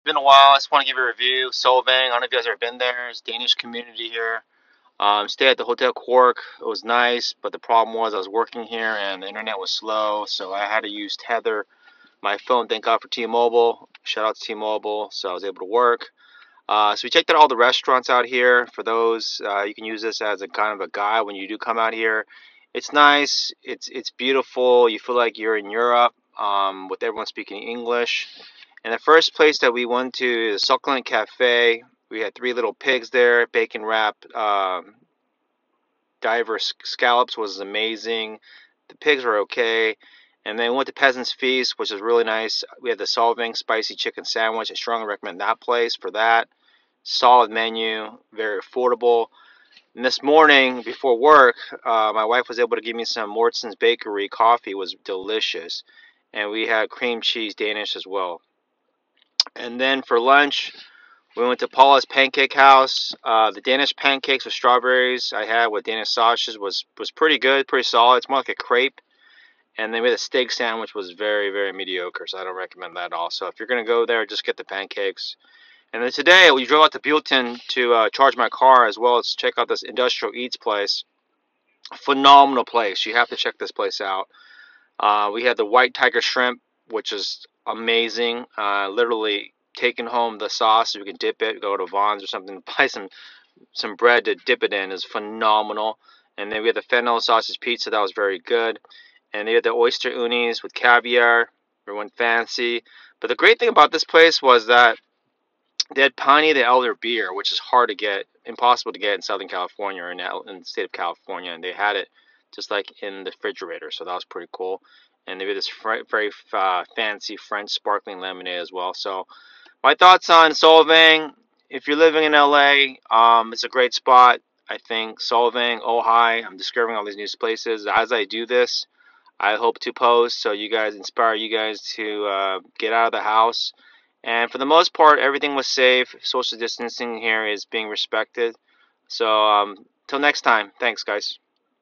Been a while. I just want to give you a review. Solvang, I don't know if you guys have ever been there. It's a Danish community here. Stayed at the Hotel Quark. It was nice, but the problem was I was working here and the internet was slow, so I had to use Tether. My phone, thank God for T-Mobile. Shout out to T-Mobile, so I was able to work. So we checked out all the restaurants out here. For those, you can use this as a kind of a guide when you do come out here. It's nice. It's beautiful. You feel like you're in Europe, with everyone speaking English. And the first place that we went to is Succulent Cafe. We had three little pigs there, bacon wrap, diverse scallops was amazing. The pigs were okay. And then we went to Peasant's Feast, which is really nice. We had the Solvang spicy chicken sandwich. I strongly recommend that place for that. Solid menu, very affordable. And this morning before work, my wife was able to give me some Mortson's Bakery coffee. It was delicious. And we had cream cheese Danish as well. And then for lunch, we went to Paula's Pancake House. The Danish pancakes with strawberries I had with Danish sausages was pretty good, pretty solid. It's more like a crepe. And then we had a steak sandwich was very, very mediocre, so I don't recommend that at all. So if you're going to go there, just get the pancakes. And then today, we drove out to Buellton to charge my car as well as check out this Industrial Eats place. Phenomenal place. You have to check this place out. We had the white tiger shrimp, which is amazing. Literally taking home the sauce so we can dip it, go to Vaughn's or something, buy some bread to dip it in is phenomenal. And then we had the fennel sausage pizza that was very good. And they had the oyster unis with caviar. Everyone fancy. But the great thing about this place was that they had Piney the Elder beer, which is hard to get, impossible to get in Southern California or in the state of California, and they had it just like in the refrigerator, so that was pretty cool. And they had this very fancy French sparkling lemonade as well. So my thoughts on Solvang: if you're living in LA, it's a great spot. I think Solvang, Ojai. I'm discovering all these new places as I do this. I hope to post so you guys inspire you guys to get out of the house. And for the most part, everything was safe. Social distancing here is being respected. So, till next time, thanks, guys.